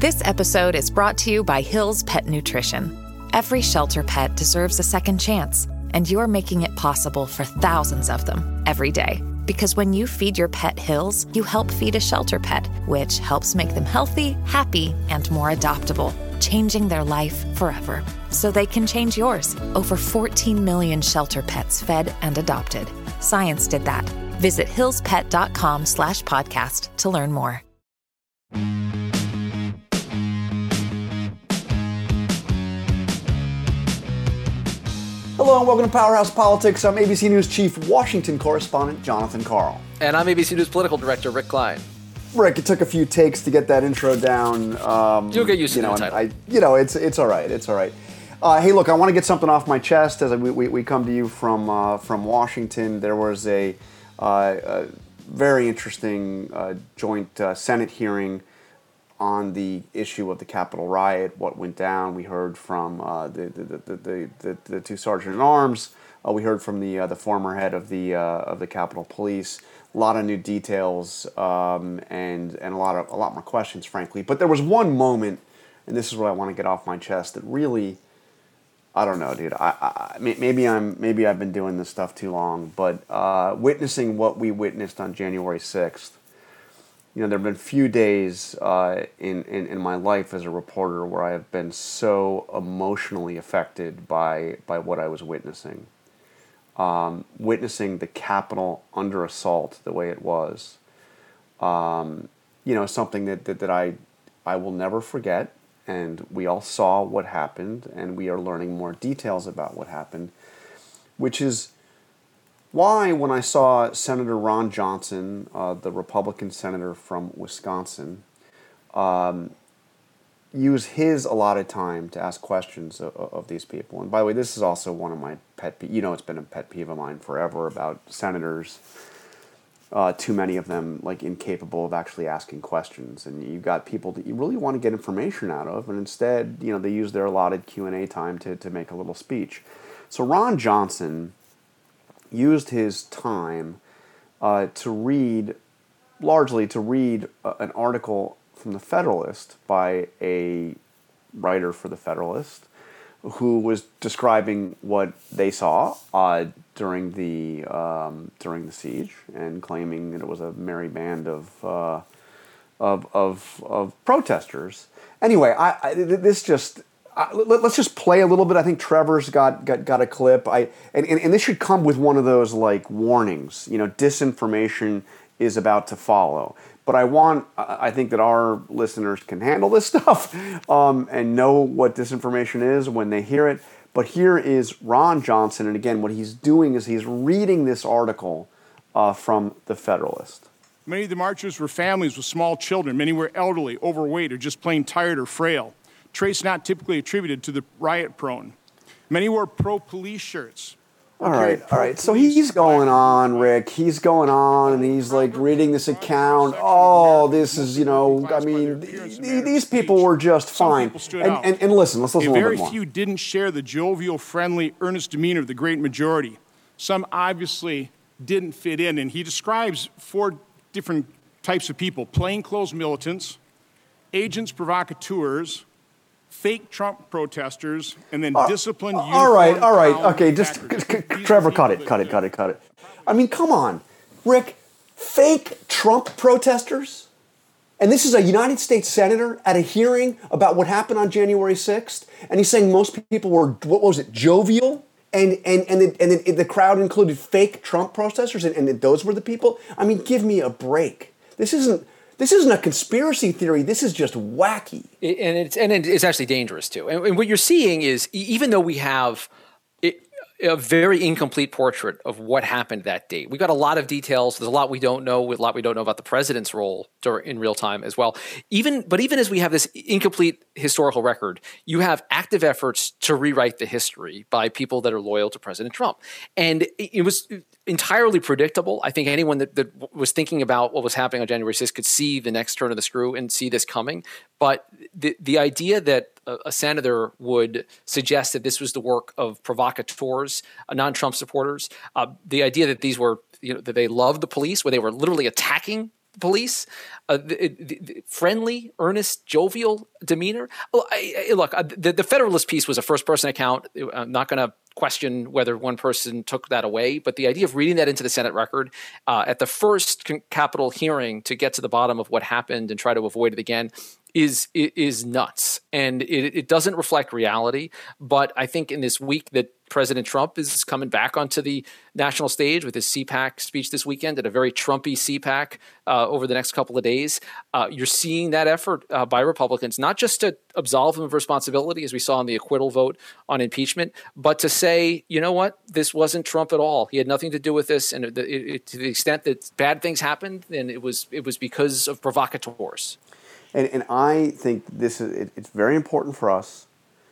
This episode is brought to you by Hill's Pet Nutrition. Every shelter pet deserves a second chance, and you're making it possible for thousands of them every day. Because when you feed your pet Hill's, you help feed a shelter pet, which helps make them healthy, happy, and more adoptable, changing their life forever. So they can change yours. Over 14 million shelter pets fed and adopted. Science did that. Visit hillspet.com/podcast to learn more. Hello and welcome to Powerhouse Politics. I'm ABC News Chief Washington Correspondent Jonathan Karl. And I'm ABC News Political Director Rick Klein. Rick, it took a few takes to get that intro down. You'll get used to the title. It's all right. It's all right. Hey, look, I want to get something off my chest as we come to you from Washington. There was a very interesting joint Senate hearing on the issue of the Capitol riot, what went down. We heard from the two sergeant-at-arms. We heard from the former head of the Capitol Police. A lot of new details and a lot more questions, frankly. But there was one moment, and this is what I want to get off my chest, that really, I don't know, dude. Maybe I've been doing this stuff too long, but witnessing what we witnessed on January 6th. You know, there have been few days in my life as a reporter where I have been so emotionally affected by what I was witnessing. Witnessing the Capitol under assault the way it was. Something that I will never forget, and we all saw what happened, and we are learning more details about what happened, which is why, when I saw Senator Ron Johnson, the Republican senator from Wisconsin, use his allotted time to ask questions of these people. And by the way, this is also one of my pet peeves. You know, it's been a pet peeve of mine forever about senators, too many of them, like, incapable of actually asking questions. And you've got people that you really want to get information out of, and instead, you know, they use their allotted Q&A time to make a little speech. So Ron Johnson used his time to read an article from the Federalist by a writer for the Federalist who was describing what they saw during the siege and claiming that it was a merry band of protesters. Anyway, let's just play a little bit. I think Trevor's got a clip. And this should come with one of those, like, warnings. You know, disinformation is about to follow. But I think that our listeners can handle this stuff and know what disinformation is when they hear it. But here is Ron Johnson, and again, what he's doing is he's reading this article from the Federalist. Many of the marchers were families with small children. Many were elderly, overweight, or just plain tired or frail. Traits not typically attributed to the riot-prone. Many wore pro-police shirts. All right. So he's going on, Rick. He's going on, and he's, like, reading this account. Oh, this is, I mean, these people were just fine. And listen, let's listen a little bit more. Very few didn't share the jovial, friendly, earnest demeanor of the great majority. Some obviously didn't fit in, and he describes 4 different types of people: plainclothes militants, agents provocateurs, fake Trump protesters, and then disciplined uniformed. All right. Okay, just Trevor, cut it. I mean, come on, Rick. Fake Trump protesters? And this is a United States senator at a hearing about what happened on January 6th, and he's saying most people were, what was it, jovial? And the crowd included fake Trump protesters, and those were the people? I mean, give me a break. This isn't a conspiracy theory. This is just wacky. And it's actually dangerous, too. And what you're seeing is, even though we have a very incomplete portrait of what happened that day, we got a lot of details. There's a lot we don't know. A lot we don't know about the president's role in real time as well. Even as we have this incomplete historical record, you have active efforts to rewrite the history by people that are loyal to President Trump. And it was entirely predictable. I think anyone that was thinking about what was happening on January 6th could see the next turn of the screw and see this coming. But the idea that a senator would suggest that this was the work of provocateurs, non-Trump supporters, the idea that these were, that they loved the police, where they were literally attacking police, the friendly, earnest, jovial demeanor. Look, the Federalist piece was a first-person account. I'm not going to question whether one person took that away, but the idea of reading that into the Senate record at the first Capitol hearing to get to the bottom of what happened and try to avoid it again is nuts. And it doesn't reflect reality. But I think in this week that President Trump is coming back onto the national stage with his CPAC speech this weekend at a very Trumpy CPAC over the next couple of days. You're seeing that effort by Republicans, not just to absolve him of responsibility, as we saw in the acquittal vote on impeachment, but to say, you know what, this wasn't Trump at all. He had nothing to do with this. And to the extent that bad things happened, then it was because of provocateurs. And I think it's very important for us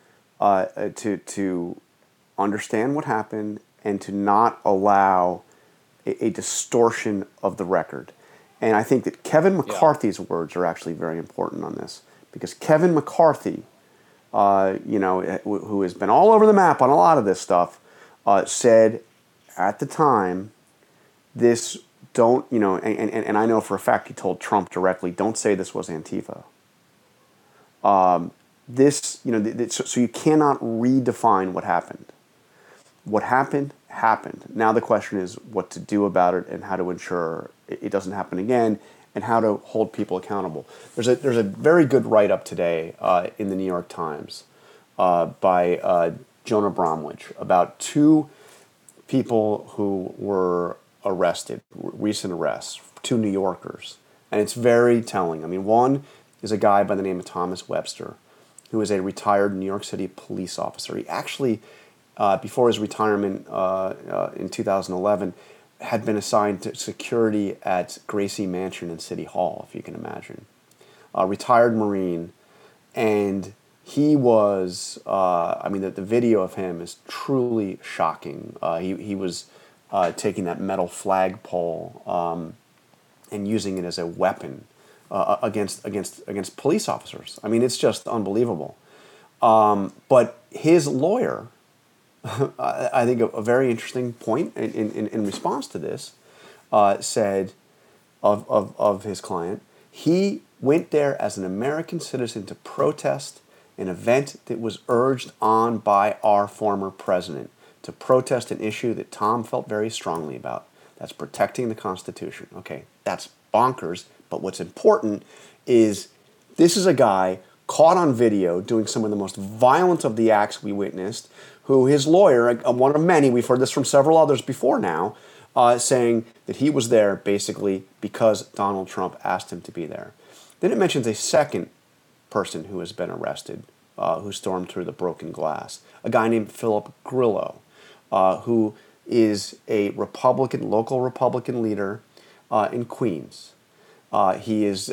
to understand what happened and to not allow a distortion of the record. And I think that Kevin McCarthy's words are actually very important on this, because Kevin McCarthy, who has been all over the map on a lot of this stuff, said at the time, and I know for a fact he told Trump directly, don't say this was Antifa. So you cannot redefine what happened. What happened, happened. Now the question is what to do about it and how to ensure it doesn't happen again and how to hold people accountable. There's a very good write-up today in the New York Times by Jonah Bromwich about two people who were arrested, recent arrests, two New Yorkers. And it's very telling. I mean, one is a guy by the name of Thomas Webster, who is a retired New York City police officer. He actually, before his retirement in 2011, had been assigned to security at Gracie Mansion in City Hall, if you can imagine. A retired Marine. And he was, the video of him is truly shocking. He was taking that metal flagpole and using it as a weapon against police officers. I mean, it's just unbelievable. But his lawyer, I think a very interesting point in response to this, said of his client, he went there as an American citizen to protest an event that was urged on by our former president, to protest an issue that Tom felt very strongly about. That's protecting the Constitution. Okay, that's bonkers, but what's important is this is a guy caught on video doing some of the most violent of the acts we witnessed, who his lawyer, one of many, we've heard this from several others before now, saying that he was there basically because Donald Trump asked him to be there. Then it mentions a second person who has been arrested, who stormed through the broken glass, a guy named Philip Grillo, who is a local Republican leader in Queens. He is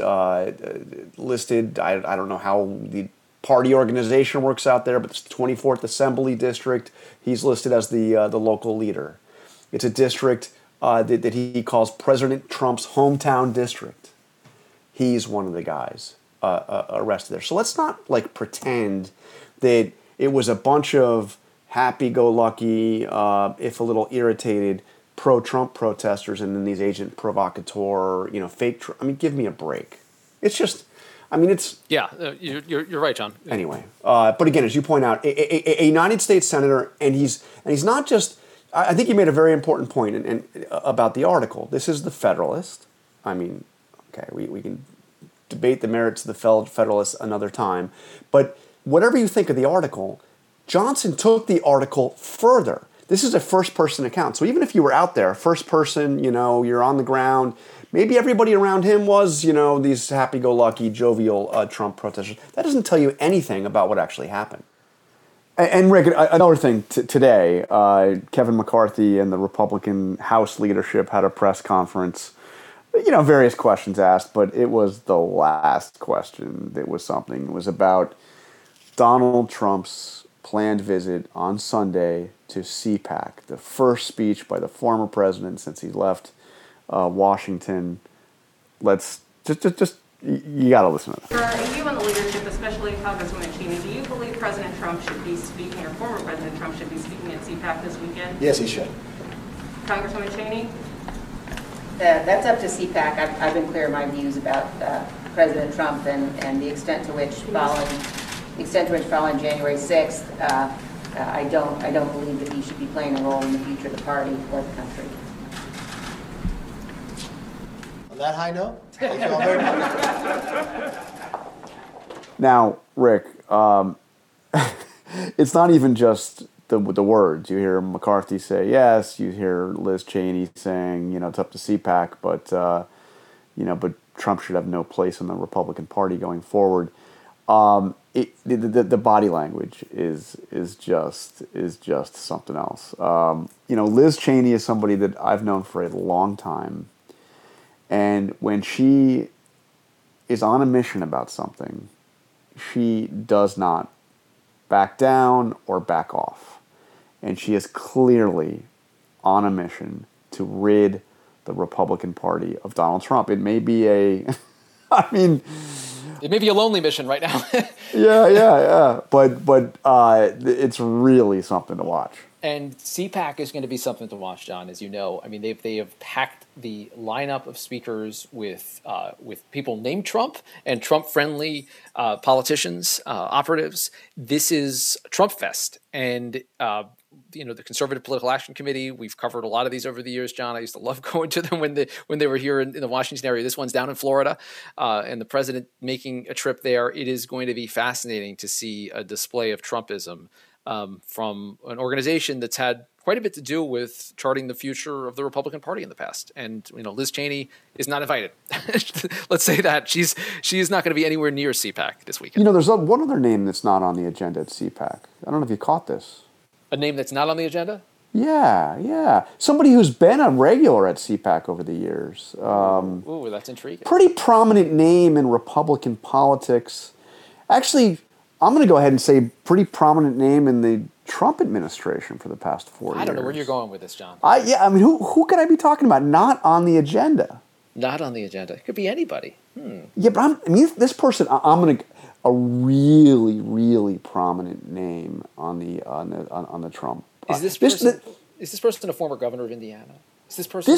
listed, I don't know how the party organization works out there, but it's the 24th Assembly District. He's listed as the local leader. It's a district that he calls President Trump's hometown district. He's one of the guys arrested there. So let's not pretend that it was a bunch of happy-go-lucky, if a little irritated, pro-Trump protesters and then these agent provocateur, fake. Give me a break. It's just, it's. Yeah, you're right, John. Anyway, but again, as you point out, a United States senator, and he's not just. I think you made a very important point and about the article. This is the Federalist. Okay, we can debate the merits of the Federalist another time, but whatever you think of the article, Johnson took the article further. This is a first-person account. So even if you were out there, first person, you're on the ground, maybe everybody around him was, these happy-go-lucky, jovial Trump protesters. That doesn't tell you anything about what actually happened. And Rick, another thing, today, Kevin McCarthy and the Republican House leadership had a press conference. Various questions asked, but it was the last question that was something. It was about Donald Trump's planned visit on Sunday to CPAC, the first speech by the former president since he left Washington. Let's just you got to listen to that. For you and the leadership, especially Congresswoman Cheney, do you believe President Trump should be speaking, or former President Trump should be speaking at CPAC this weekend? Yes, he should. Congresswoman Cheney? That's up to CPAC. I've been clear in my views about President Trump and the extent to which following January 6th, I don't believe that he should be playing a role in the future of the party or the country. On that high note, thank you all very much. Now, Rick, it's not even just the words. You hear McCarthy say yes. You hear Liz Cheney saying, it's up to CPAC, but Trump should have no place in the Republican Party going forward. The body language is just something else. Liz Cheney is somebody that I've known for a long time, and when she is on a mission about something, she does not back down or back off. And she is clearly on a mission to rid the Republican Party of Donald Trump. It may be it may be a lonely mission right now. yeah. But it's really something to watch. And CPAC is going to be something to watch, John, as you know. I mean, they have packed the lineup of speakers with people named Trump and Trump-friendly politicians, operatives. This is Trump Fest. And, the Conservative Political Action Committee, we've covered a lot of these over the years, John. I used to love going to them when they were here in the Washington area. This one's down in Florida, and the president making a trip there. It is going to be fascinating to see a display of Trumpism from an organization that's had quite a bit to do with charting the future of the Republican Party in the past. And, Liz Cheney is not invited. Let's say that. She is not going to be anywhere near CPAC this weekend. There's one other name that's not on the agenda at CPAC. I don't know if you caught this. A name that's not on the agenda? Yeah. Somebody who's been a regular at CPAC over the years. Ooh, that's intriguing. Pretty prominent name in Republican politics. Actually, I'm going to go ahead and say pretty prominent name in the Trump administration for the past 4 years. I don't know where you're going with this, John. Who could I be talking about? Not on the agenda. Not on the agenda. It could be anybody. Yeah, but this person, I'm going to a really, really prominent name on the Trump. Is this person a former governor of Indiana? This person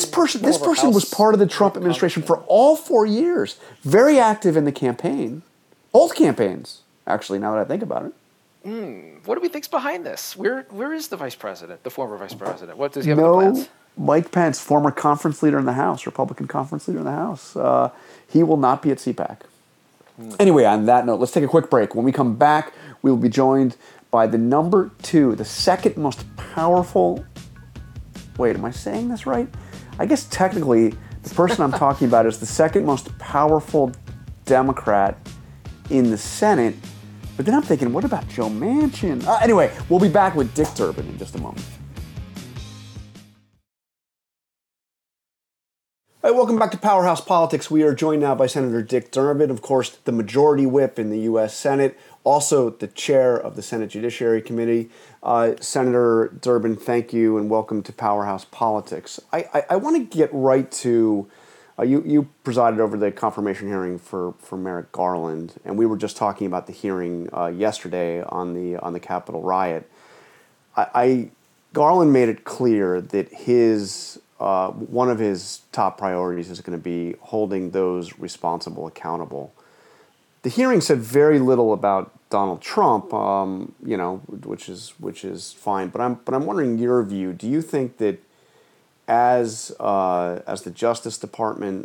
was part of the Trump administration for all 4 years. Very active in the campaign, both campaigns. Actually, now that I think about it. What do we think's behind this? Where is the vice president, the former vice president? What does he have in the plans? Mike Pence, former conference leader in the House, Republican conference leader in the House. He will not be at CPAC. Anyway, on that note, let's take a quick break. When we come back, we will be joined by the second most powerful... Wait, am I saying this right? I guess technically, the person I'm talking about is the second most powerful Democrat in the Senate. But then I'm thinking, what about Joe Manchin? Anyway, we'll be back with Dick Durbin in just a moment. All right, welcome back to Powerhouse Politics. We are joined now by Senator Dick Durbin, of course, the Majority Whip in the U.S. Senate, also the chair of the Senate Judiciary Committee. Senator Durbin, thank you and welcome to Powerhouse Politics. I want to get right to, you presided over the confirmation hearing for Merrick Garland, and we were just talking about the hearing yesterday on the Capitol riot. Garland made it clear that one of his top priorities is going to be holding those responsible accountable. The hearing said very little about Donald Trump, which is fine. But I'm wondering your view. Do you think that as the Justice Department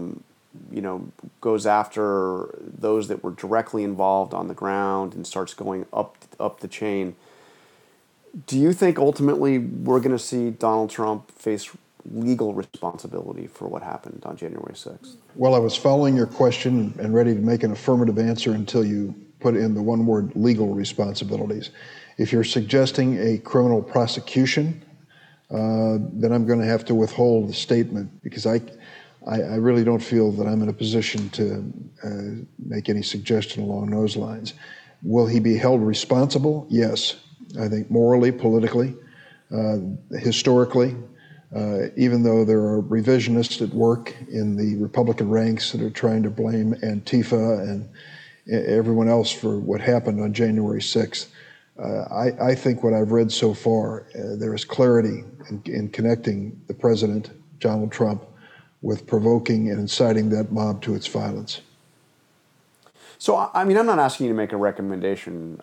goes after those that were directly involved on the ground and starts going up the chain, do you think ultimately we're going to see Donald Trump face legal responsibility for what happened on January 6th? Well, I was following your question and ready to make an affirmative answer until you put in the one word legal responsibilities. If you're suggesting a criminal prosecution, then I'm going to have to withhold the statement because I really don't feel that I'm in a position to make any suggestion along those lines. Will he be held responsible? Yes. I think morally, politically, historically, even though there are revisionists at work in the Republican ranks that are trying to blame Antifa and everyone else for what happened on January 6th, I think what I've read so far, there is clarity in connecting the president, Donald Trump, with provoking and inciting that mob to its violence. So, I mean, I'm not asking you to make a recommendation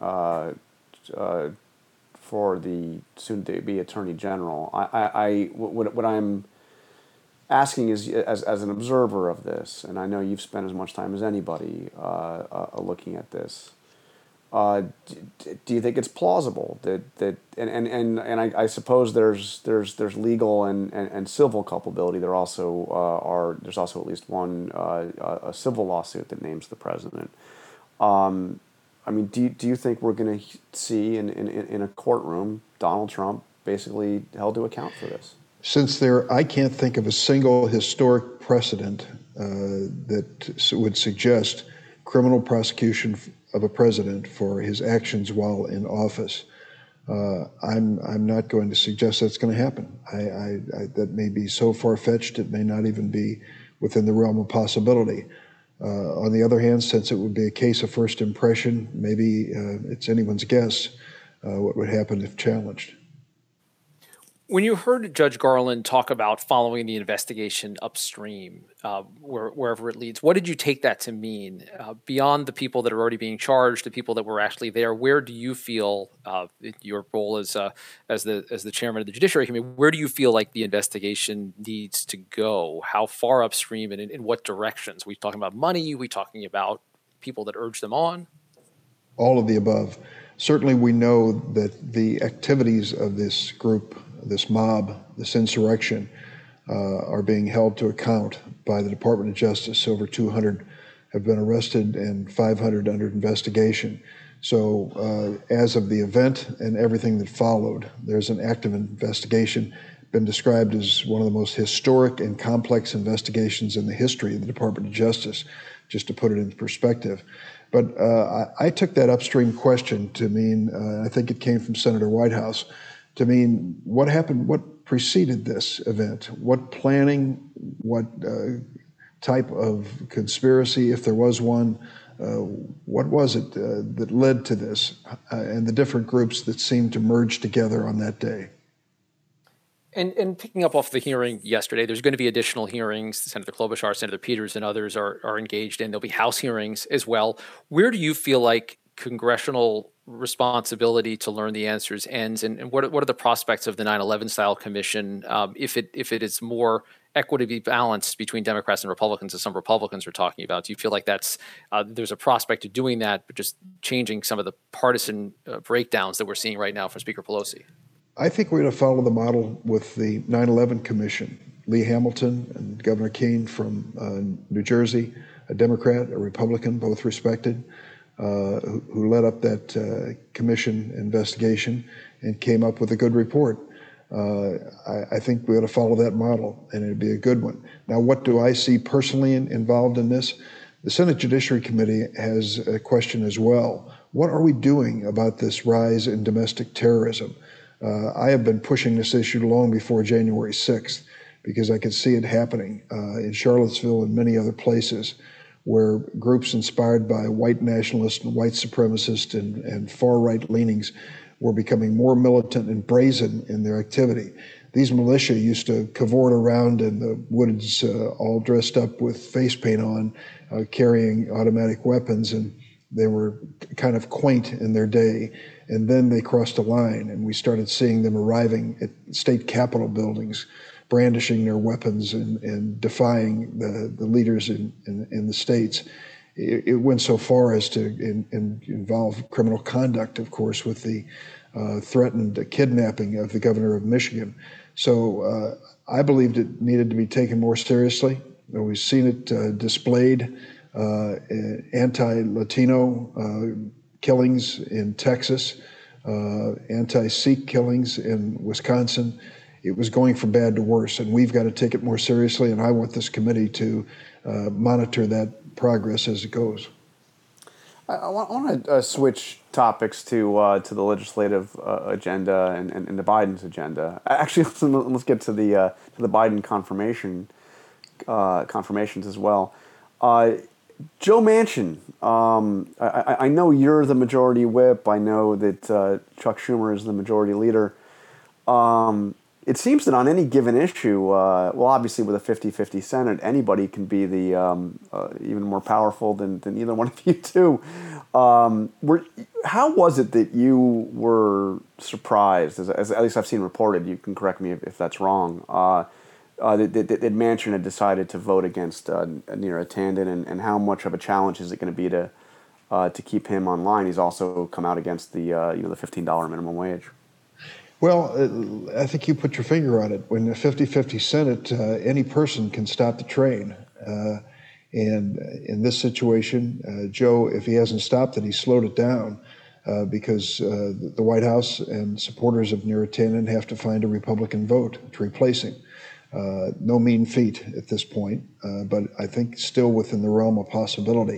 for the soon-to-be Attorney General. What I'm asking is, as an observer of this, and I know you've spent as much time as anybody looking at this. Do you think it's plausible that I suppose there's legal and civil culpability. There's also at least one a civil lawsuit that names the president. I mean, do you think we're going to see in a courtroom Donald Trump basically held to account for this? Since I can't think of a single historic precedent that would suggest criminal prosecution of a president for his actions while in office. I'm not going to suggest that's going to happen. That may be so far-fetched it may not even be within the realm of possibility. On the other hand, since it would be a case of first impression, maybe it's anyone's guess what would happen if challenged. When you heard Judge Garland talk about following the investigation upstream, wherever it leads, what did you take that to mean? Beyond the people that are already being charged, the people that were actually there, where do you feel your role as the chairman of the Judiciary Committee? Where do you feel like the investigation needs to go? How far upstream and in what directions? Are we talking about money? Are we talking about people that urge them on? All of the above. Certainly, we know that the activities of this group, this mob, this insurrection, are being held to account by the Department of Justice. Over 200 have been arrested and 500 under investigation. So as of the event and everything that followed, there's an active investigation, been described as one of the most historic and complex investigations in the history of the Department of Justice, just to put it in perspective. But I took that upstream question to mean, I think it came from Senator Whitehouse, to mean what happened, what preceded this event, what planning, what type of conspiracy, if there was one, what was it that led to this, and the different groups that seemed to merge together on that day. And picking up off the hearing yesterday, there's going to be additional hearings. Senator Klobuchar, Senator Peters, and others are engaged in. There'll be House hearings as well. Where do you feel like congressional responsibility to learn the answers ends, and what are the prospects of the 9/11 style commission if it is more equitably balanced between Democrats and Republicans, as some Republicans are talking about? Do you feel like there's a prospect of doing that, but just changing some of the partisan breakdowns that we're seeing right now from Speaker Pelosi? I think we're going to follow the model with the 9/11 commission. Lee Hamilton and Governor Keane from New Jersey, a Democrat, a Republican, both respected, who led up that commission investigation and came up with a good report. I think we ought to follow that model, and it'd be a good one. Now, what do I see personally involved in this? The Senate Judiciary Committee has a question as well. What are we doing about this rise in domestic terrorism? I have been pushing this issue long before January 6th because I could see it happening in Charlottesville and many other places, where groups inspired by white nationalist and white supremacist and far-right leanings were becoming more militant and brazen in their activity. These militia used to cavort around in the woods all dressed up with face paint on, carrying automatic weapons, and they were kind of quaint in their day. And then they crossed a line, and we started seeing them arriving at state capitol buildings, brandishing their weapons and defying the leaders in the states. It went so far as to involve criminal conduct, of course, with the threatened kidnapping of the governor of Michigan. So I believed it needed to be taken more seriously. We've seen it displayed, anti-Latino killings in Texas, anti-Sikh killings in Wisconsin. It was going from bad to worse, and we've got to take it more seriously, and I want this committee to monitor that progress as it goes. I want to switch topics to the legislative agenda and the Biden's agenda. Actually, let's get to the Biden confirmations as well. Joe Manchin, I know you're the majority whip. I know that Chuck Schumer is the majority leader. it seems that on any given issue, well, obviously with a 50-50 Senate, anybody can be the even more powerful than either one of you two. How was it that you were surprised, as at least I've seen reported, you can correct me if that's wrong, that Manchin had decided to vote against Neera Tanden, and how much of a challenge is it going to be to keep him online? He's also come out against the the $15 minimum wage. Well, I think you put your finger on it. When the 50-50 Senate, any person can stop the train. And in this situation, Joe, if he hasn't stopped it, he slowed it down because the White House and supporters of Neera Tanden have to find a Republican vote to replace him. No mean feat at this point, but I think still within the realm of possibility.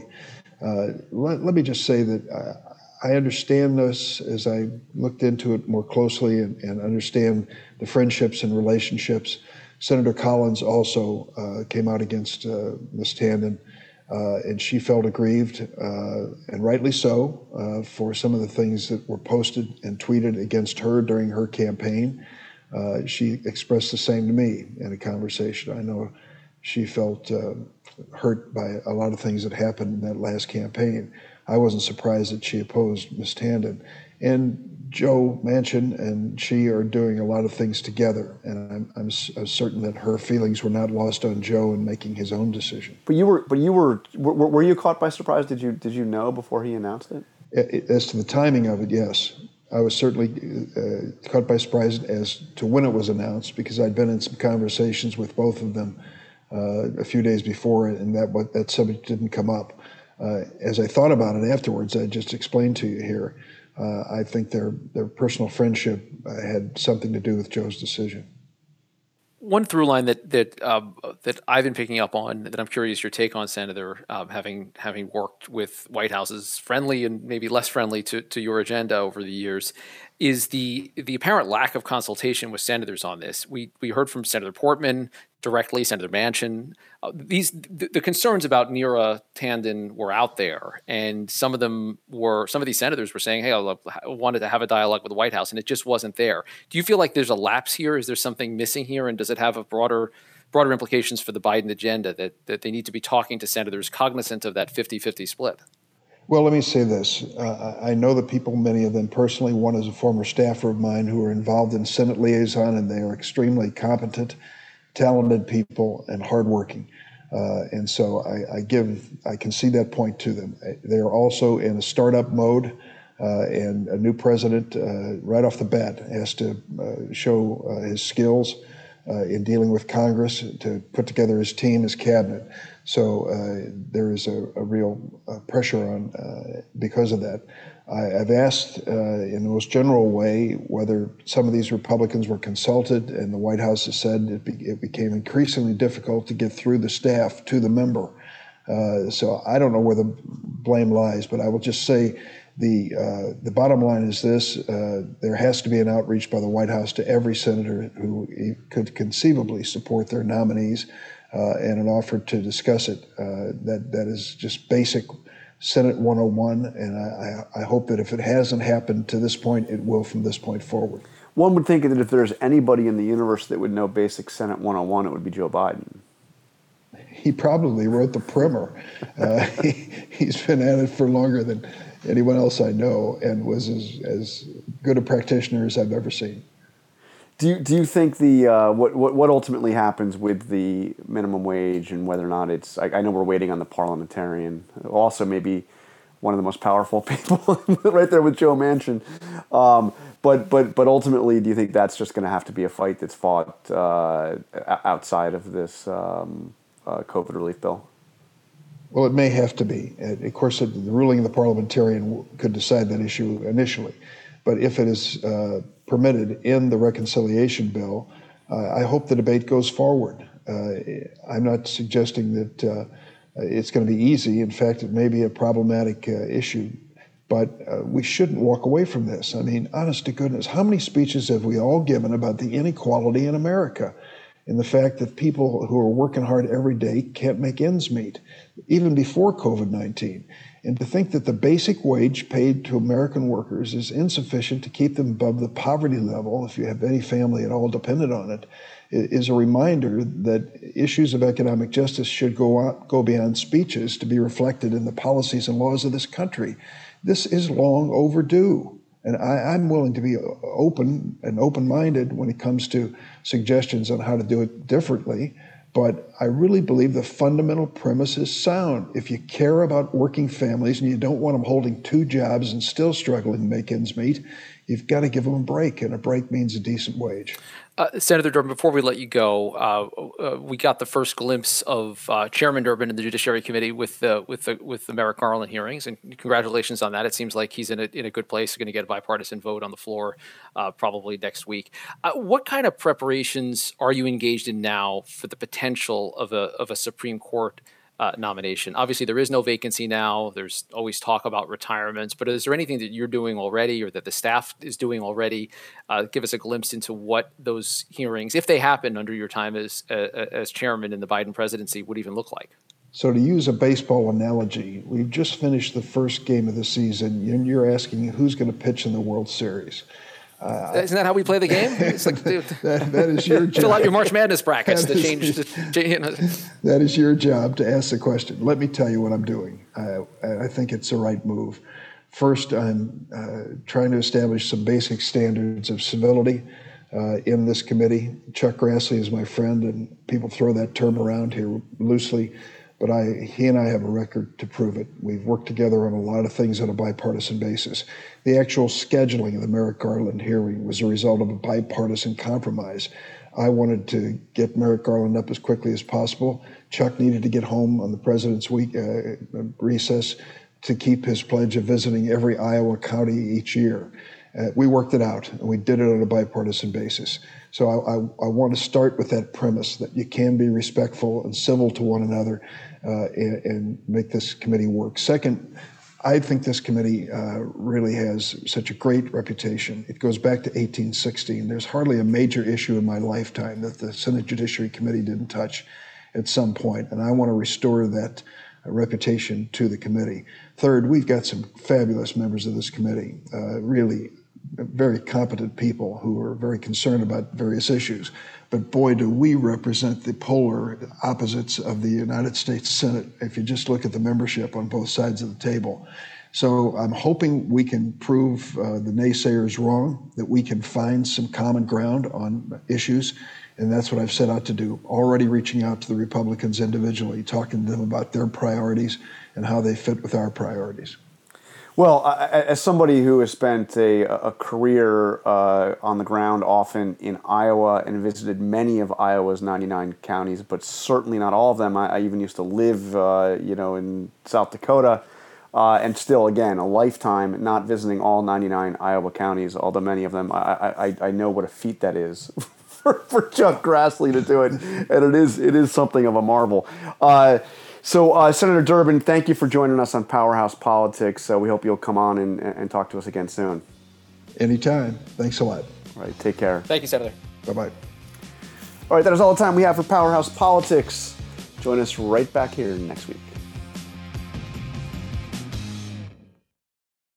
Let me just say that I understand this as I looked into it more closely and understand the friendships and relationships. Senator Collins also came out against Ms. Tanden, and she felt aggrieved, and rightly so, for some of the things that were posted and tweeted against her during her campaign. She expressed the same to me in a conversation. I know she felt hurt by a lot of things that happened in that last campaign. I wasn't surprised that she opposed Ms. Tanden. And Joe Manchin and she are doing a lot of things together, and I'm certain that her feelings were not lost on Joe in making his own decision. But were you caught by surprise? Did you know before he announced it? As to the timing of it, yes. I was certainly caught by surprise as to when it was announced, because I'd been in some conversations with both of them a few days before, and that subject didn't come up. As I thought about it afterwards, I just explained to you here, I think their personal friendship had something to do with Joe's decision. One through line that I've been picking up on, that I'm curious your take on, Senator, having worked with White Houses friendly and maybe less friendly to your agenda over the years, is the apparent lack of consultation with senators on this. We heard from Senator Portman directly, Senator Manchin. The concerns about Neera Tanden were out there, and some of these senators were saying, "Hey, I wanted to have a dialogue with the White House," and it just wasn't there. Do you feel like there's a lapse here? Is there something missing here, and does it have a broader implications for the Biden agenda that they need to be talking to senators cognizant of that 50-50 split? Well, let me say this. I know the people, many of them personally. One is a former staffer of mine who are involved in Senate liaison, and they are extremely competent, talented people and hardworking. And so I can see that point to them. They are also in a startup mode, and a new president right off the bat has to show his skills in dealing with Congress, to put together his team, his cabinet. So there is a real pressure on because of that. I've asked in the most general way whether some of these Republicans were consulted, and the White House has said it became increasingly difficult to get through the staff to the member. So I don't know where the blame lies, but I will just say the bottom line is this: there has to be an outreach by the White House to every senator who could conceivably support their nominees, and an offer to discuss it. That is just basic Senate 101, and I hope that if it hasn't happened to this point, it will from this point forward. One would think that if there's anybody in the universe that would know basic Senate 101, it would be Joe Biden. He probably wrote the primer. He's been at it for longer than anyone else I know, and was as good a practitioner as I've ever seen. Do you think what ultimately happens with the minimum wage, and whether or not it's, I know we're waiting on the parliamentarian, also maybe one of the most powerful people right there with Joe Manchin, but ultimately, do you think that's just going to have to be a fight that's fought outside of this COVID relief bill? Well, it may have to be. Of course, the ruling of the parliamentarian could decide that issue initially. But if it is permitted in the reconciliation bill, I hope the debate goes forward. I'm not suggesting that it's going to be easy. In fact, it may be a problematic issue. But we shouldn't walk away from this. I mean, honest to goodness, how many speeches have we all given about the inequality in America, and the fact that people who are working hard every day can't make ends meet, even before COVID-19? And to think that the basic wage paid to American workers is insufficient to keep them above the poverty level, if you have any family at all dependent on it, is a reminder that issues of economic justice should go beyond speeches to be reflected in the policies and laws of this country. This is long overdue. And I'm willing to be open and open-minded when it comes to suggestions on how to do it differently. But I really believe the fundamental premise is sound. If you care about working families and you don't want them holding 2 jobs and still struggling to make ends meet, you've got to give them a break, and a break means a decent wage. Senator Durbin, before we let you go, we got the first glimpse of Chairman Durbin in the Judiciary Committee with the Merrick Garland hearings, and congratulations on that. It seems like he's in a good place, going to get a bipartisan vote on the floor probably next week. What kind of preparations are you engaged in now for the potential of a Supreme Court nomination? Obviously, there is no vacancy now. There's always talk about retirements, but is there anything that you're doing already or that the staff is doing already? Give us a glimpse into what those hearings, if they happen under your time as chairman in the Biden presidency, would even look like. So to use a baseball analogy, we've just finished the first game of the season, and you're asking who's going to pitch in the World Series. Isn't that how we play the game? It's like, that is your job. Fill out your March Madness brackets to change. That is your job to ask the question. Let me tell you what I'm doing. I think it's the right move. First, I'm trying to establish some basic standards of civility in this committee. Chuck Grassley is my friend, and people throw that term around here loosely, but he and I have a record to prove it. We've worked together on a lot of things on a bipartisan basis. The actual scheduling of the Merrick Garland hearing was a result of a bipartisan compromise. I wanted to get Merrick Garland up as quickly as possible. Chuck needed to get home on the president's recess to keep his pledge of visiting every Iowa county each year. We worked it out, and we did it on a bipartisan basis. So I want to start with that premise that you can be respectful and civil to one another and make this committee work. Second, I think this committee really has such a great reputation. It goes back to 1860, and there's hardly a major issue in my lifetime that the Senate Judiciary Committee didn't touch at some point, and I want to restore that reputation to the committee. Third, we've got some fabulous members of this committee, really very competent people who are very concerned about various issues. But boy, do we represent the polar opposites of the United States Senate if you just look at the membership on both sides of the table. So I'm hoping we can prove the naysayers wrong, that we can find some common ground on issues, and that's what I've set out to do, already reaching out to the Republicans individually, talking to them about their priorities and how they fit with our priorities. Well, as somebody who has spent a career on the ground often in Iowa and visited many of Iowa's 99 counties, but certainly not all of them. I even used to live, in South Dakota, and still, again, a lifetime not visiting all 99 Iowa counties, although many of them, I know what a feat that is for Chuck Grassley to do it, and it is something of a marvel. So, Senator Durbin, thank you for joining us on Powerhouse Politics. We hope you'll come on and talk to us again soon. Anytime. Thanks a lot. All right, take care. Thank you, Senator. Bye-bye. All right, that is all the time we have for Powerhouse Politics. Join us right back here next week.